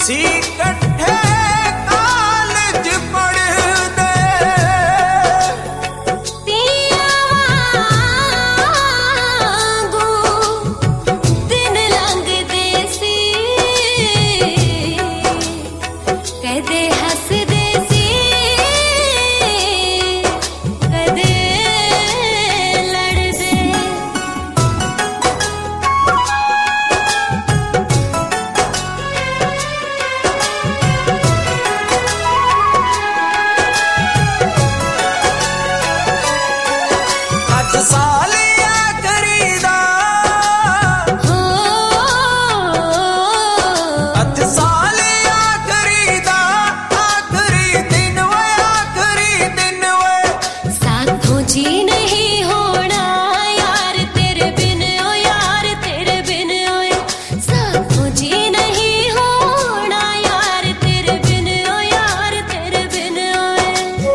सी कट्ठे कालज पढ़दे पिया वांगू दिन लंघदे सी कदे हसदे सी कदे लड़दे अज साल आखरी दा हो अज साल आखरी दा आखरी दिन वे साथों जी नहीं होना यार तेरे बिन ओ यार तेरे बिन ओए साथों जी नहीं होना यार तेरे बिन ओ यार तेरे बिन ओए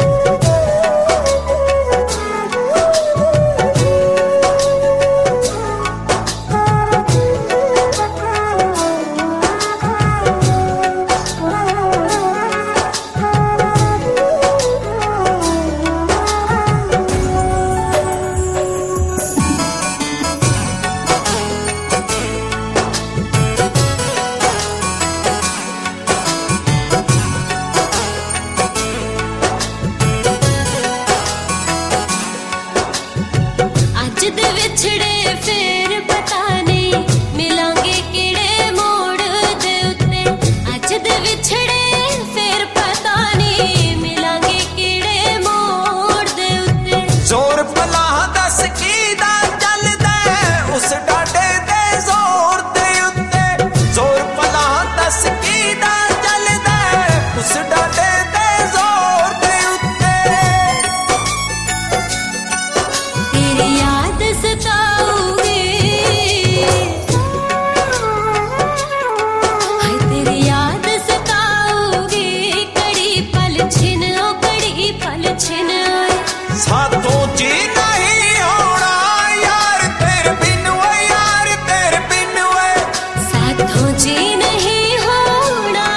अज दे विछड़े फिर पता नहीं मिलांगे किड़े मोड़ दे उत्ते अज दे विछड़े फिर पता नहीं मिलांगे किड़े मोड़ दे उत्ते जोर भला दस की दा चलदा उस डाडे दे जोर दे उत्ते जोर भला दस की दा चलदा उस डाडे दे जोर दे उत्ते तेरी याद सताऊगी हाय तेरी याद सताऊगी कड़ी पल छिन ओ कड़ी पल छिन ओए साथों जी नहीं होना यार तेरे बिन वे यार तेरे बिन वे साथों जी नहीं होना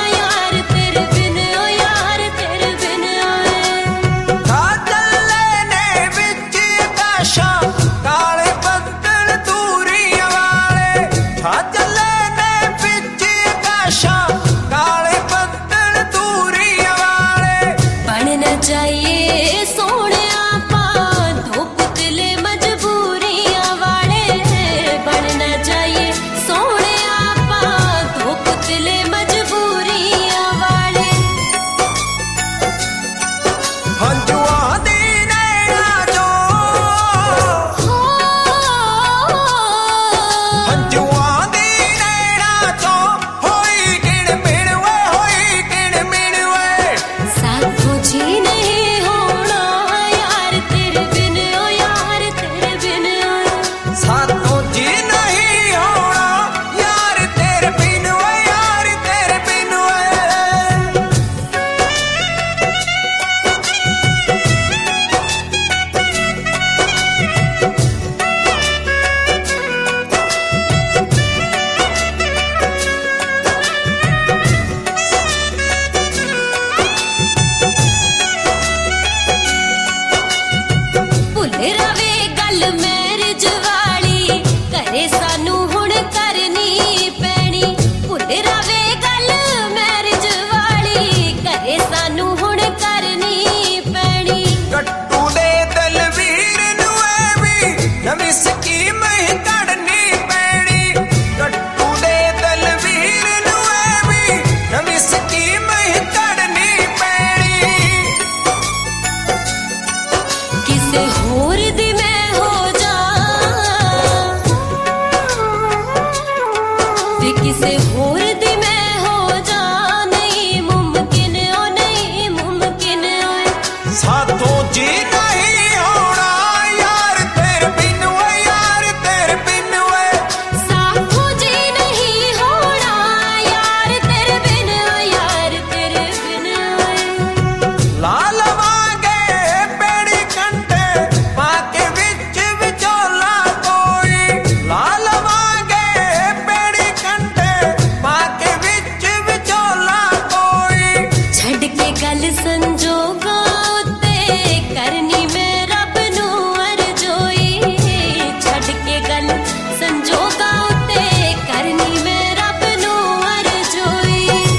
गल संजोगा उत्ते करनी मैं रब नू अरजोई छड़ के गल संजोगा उत्ते करनी मैं रब नू अरजोई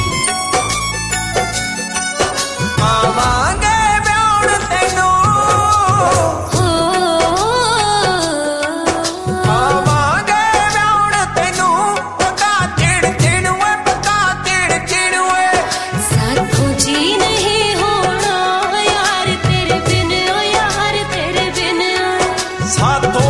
आवांगे ब्याउण तैनू हो आवांगे ब्याउण तैनू पका चिड़ चिड़ वे पका चिड़ चिड़ वे साथों जी नहीं होना यार तेरे बिन ओ यार तेरे बिन साथों